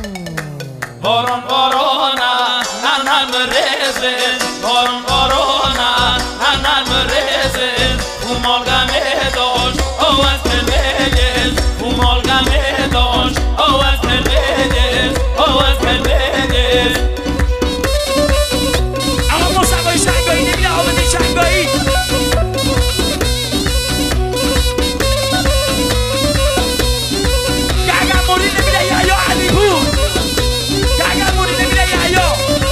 باران بارانه نرم ریزه باران بارانه نرم ریزه مالگمه داشت او از کلبیدیز مالگمه داشت او از کلبیدیز او از کلبیدیز اما مصطفی شنگایی نمیده آمده شنگایی گرگم موری نمیده یا علی بود گرگم موری نمیده یا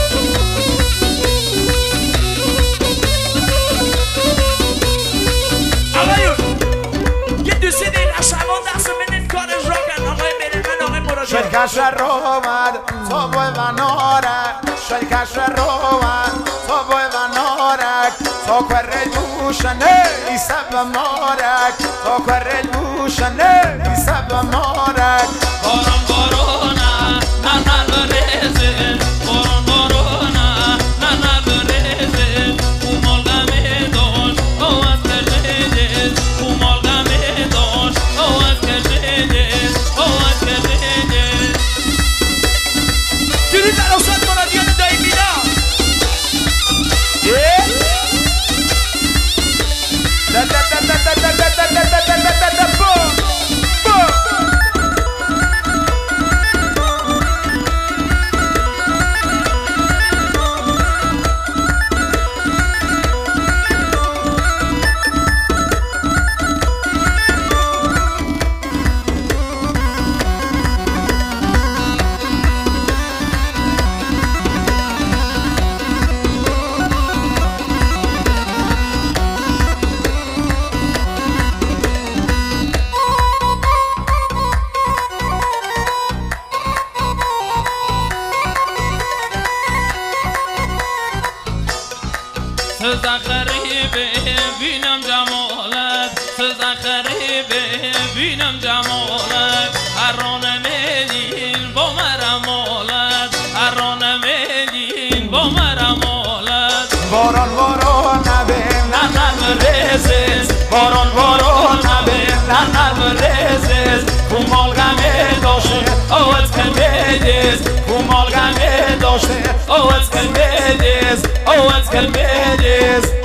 آقایون یه دوستی دیر اشعبان دست منید کارش را کن آقای میرمن آقای مراجع شلکش رو اومد تا بای و نارک شلکش رو اومد تا بای و نارک تا کره دوشنه ای سب مارک تا کره دوشنه ای سب مارک باران بارانه نرم ریزه باران بارانه نرم ریزه مالگمه داشت او از کلبیدیز مالگمه داشت او از کلبیدیز او از کلبیدیز درود بر استاد مرادیان دایمینا سزا خریبه بینم جمالت سزا خریبه بینم جمالت هرانه میدین با مرمالت هرانه میدین با مرمالت باران باران نبین نرم ریزیز باران باران نبین نرم ریزیز مالگمه داشته او از کلبیدیز مالگمه داشته او از کلبیدیز او از کلبیدیز